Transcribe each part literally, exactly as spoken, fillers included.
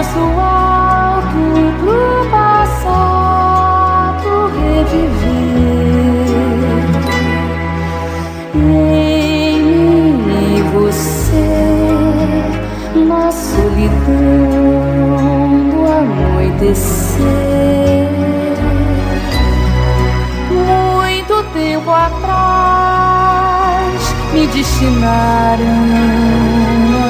preço alto pro passado reviver. Em mim e você, na solidão do anoitecer. Muito tempo atrás me destinaram a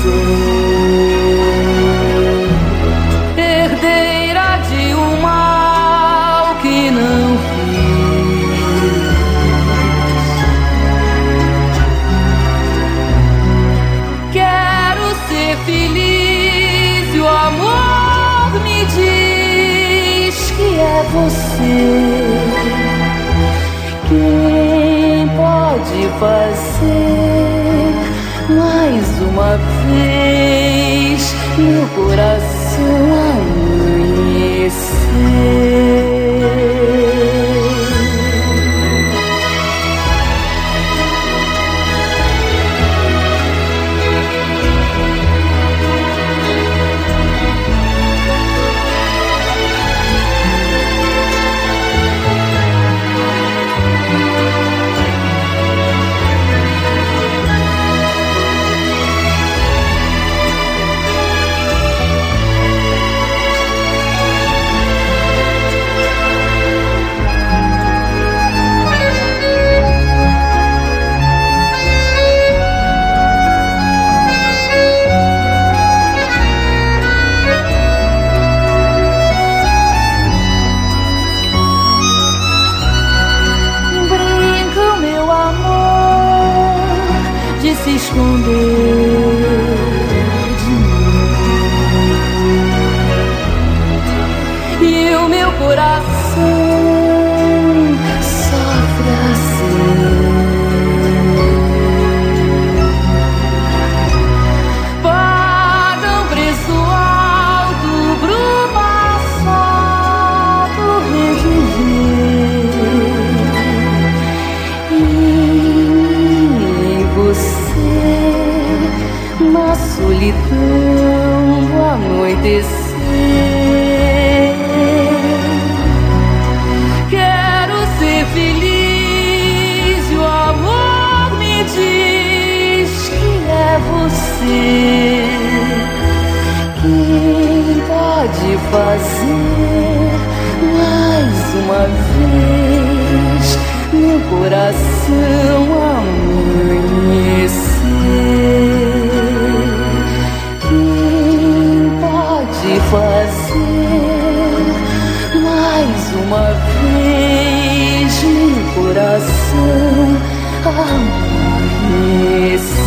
ser herdeira de um mal que não fiz. Quero ser feliz e o amor me diz que é você quem pode fazer mais uma vez meu coração amanhecer. Se esconder de mim, e o meu coração sofre assim. Paga um preço alto pro passado reviver. E você, na solidão do anoitecer. Quero ser feliz e o amor me diz que é você quem pode fazer mais uma vez meu coração amanhecer. Quem pode fazer mais uma vez meu coração amanhecer.